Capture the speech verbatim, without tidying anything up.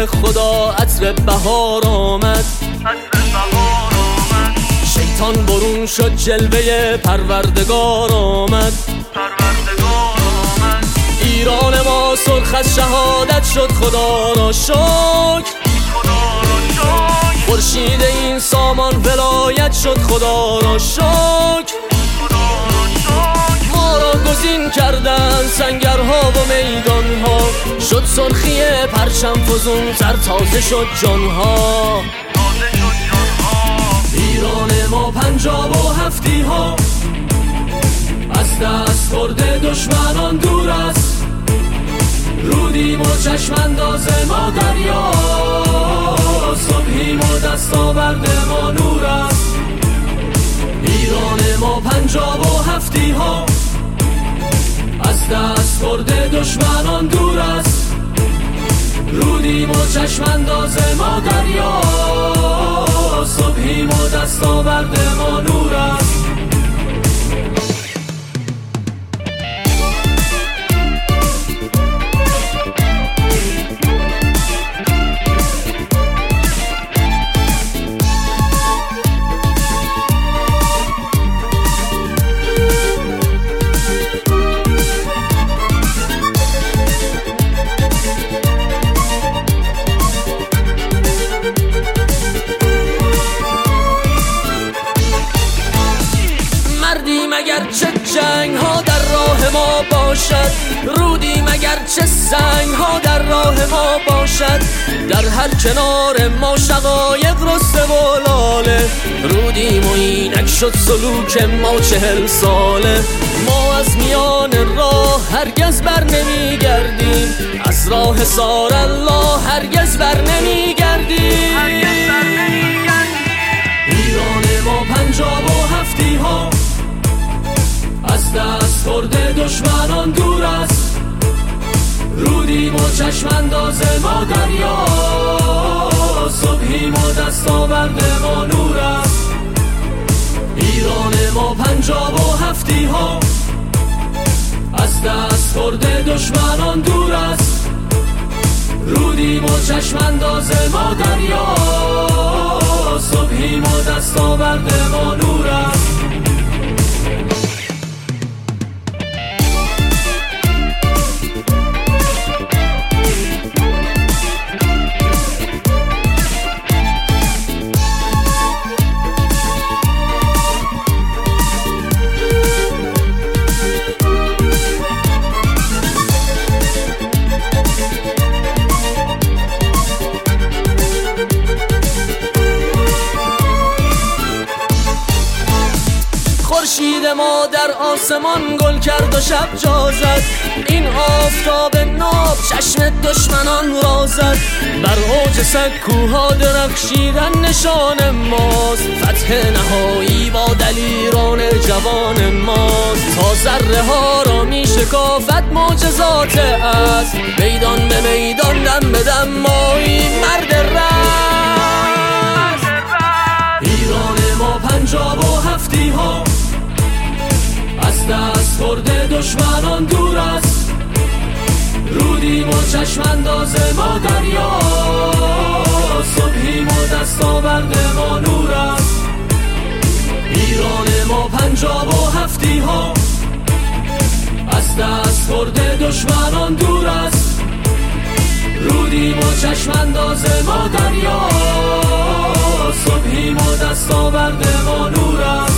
راه خدا عطر بهار آمد، شیطان برون شد جلوه پروردگار آمد. ایران ما سرخ از شهادت شد، خدا را شکر. خورشید این سامان ولایت شد، خدا را شکر. ما را گزین کردن سنگرها و میدانها، شد سرخی پرچم فزون تر، تازه شد جانها. ایران ما پنجاب و هفتی ها، از دست برده دشمنان دور است. رودیم و چشم انداز ما دریا، صبحیم و دست آورد ما نور است. ایران ما پنجاب و هفتی ها، از دست برده دشمنان دور است. رودیم و چشم انداز ما دریا، صبحیم و دست آورد ما نور است. مگر چه جنگ ها در راه ما باشد، رودیم اگر چه سنگ ها در راه ما باشد. در هر کنار ما شقایق رسته و لاله، رودیم و اینک شد سلوک ما چهل ساله. ما از میان راه هرگز بر نمی گردیم، از راه سار الله هرگز بر نمی گردیم. ایران ما پنجاب و هفتی ها، از دست برده دشمنان دور است. رودیم و چشم انداز ما دریا، صبحیم و دست آورد ما نور است. ایران ما پنجاب و هفتی ها، از دست برده دشمنان دور است. رودیم و چشم انداز ما دریا، صبحیم و دست آورد ما نور است. خورشید ما در آسمان گل کرد و شب جا زد. این آفتاب ناب چشم دشمنان را زد. بر اوج سکوها درخشیدن نشان ماست، فتح نهایی با دلیران جوان ماست. تا ذره ها را می شکافت معجزات است، میدان به میدان دم به دم مایی مرد رست. ایران ما پنجاب و هفتی ها، از دست برده دشمنان دور است. رودیم و چشم انداز ما دریا، صبحیم و دست آورد ما نور است. ایران ما پنجاب و هفتی ها، از دست برده دشمنان دور است. رودیم و چشم انداز ما دریا، صبحیم و دست آورد ما نور است.